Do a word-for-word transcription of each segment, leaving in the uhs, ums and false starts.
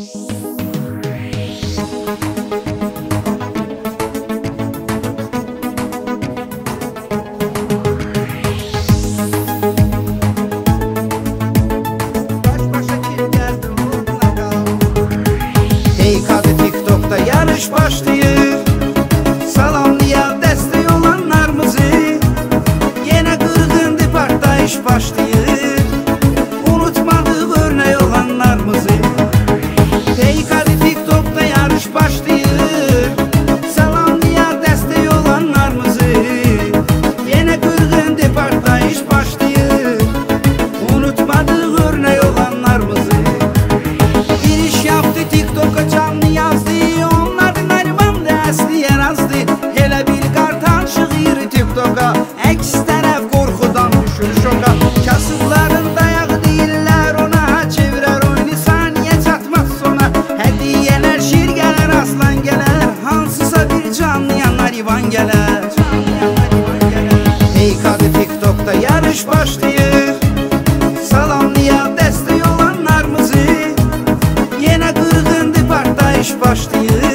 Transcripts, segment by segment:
Yarış başlayır, salamlayan destek olanlarımızı. Yine kırgındı partlayış başlayır, unutmadık örnek olanlarımızı. Hey hadi TikTok'ta yarış başlayır, salamlayan destek olanlarımızı. Yine kırgındı partlayış başlayır, unutmadık örnek olanlarımızı. Giriş yaptı TikTok'a canlı yazdı, hele bir qartan şığır TikTok'a, əks tərəf qorxudan düşür şoka. Kasıbların dayağı deyirlər ona, çevirər oyunu saniyə çatmaz sona. Hədiyyələr şir gələr, aslan gələr, hansısa bir canlıyan narivan gələr. Hey hadi TikTok'ta yarış başlayır, salamlayan destek olanlarımızı. Yenə qırğındı partlayış başlayır,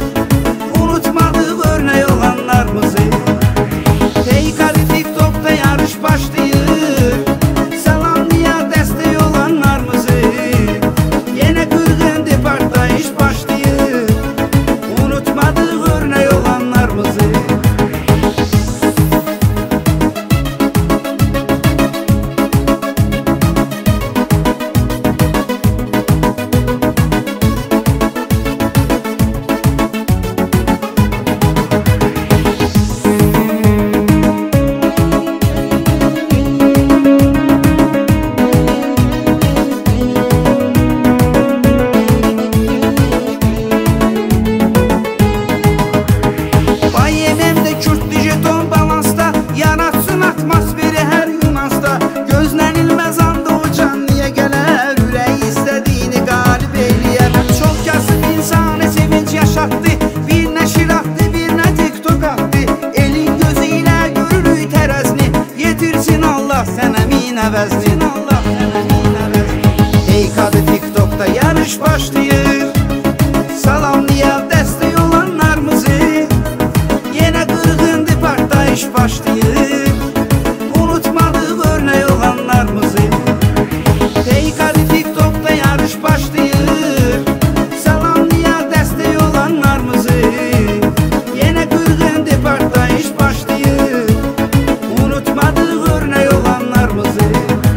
əvəzin Allah sənəmin əvəzin. Hey hadi TikTok'ta yarış başlayır, salamlayan destek olanlarımızı. Yenə qırğındı partlayış başlayır, unutmadık örnek olanlarımızı. Hey hadi TikTok'ta yarış başlayır, salamlayan destek olanlarımızı. Yenə qırğındı partlayış başlayır, unutmadık örnek olanlarımızı.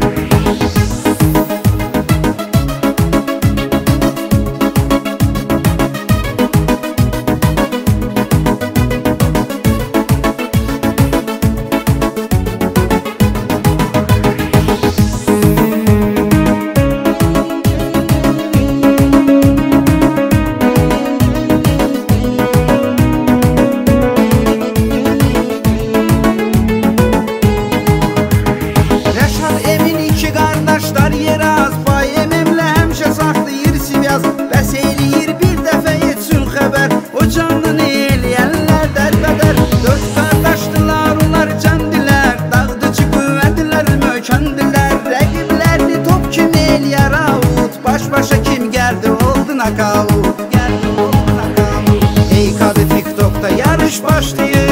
Qardaşlar yer az, pay ememlə həmişə saxlayır sivyaz. Bəs eləyir bir dəfə etsin xəbər, o canını eləyənlər dərbədər. Dörd qardaşdılar, onlar cəndilər, dağdıcı qüvvədilər, mökəndilər. Rəqiblərini top kimi eləyər avut, baş-başa kim gəldi oldu nakavut. Hey hadi TikTok'ta yarış başlayır,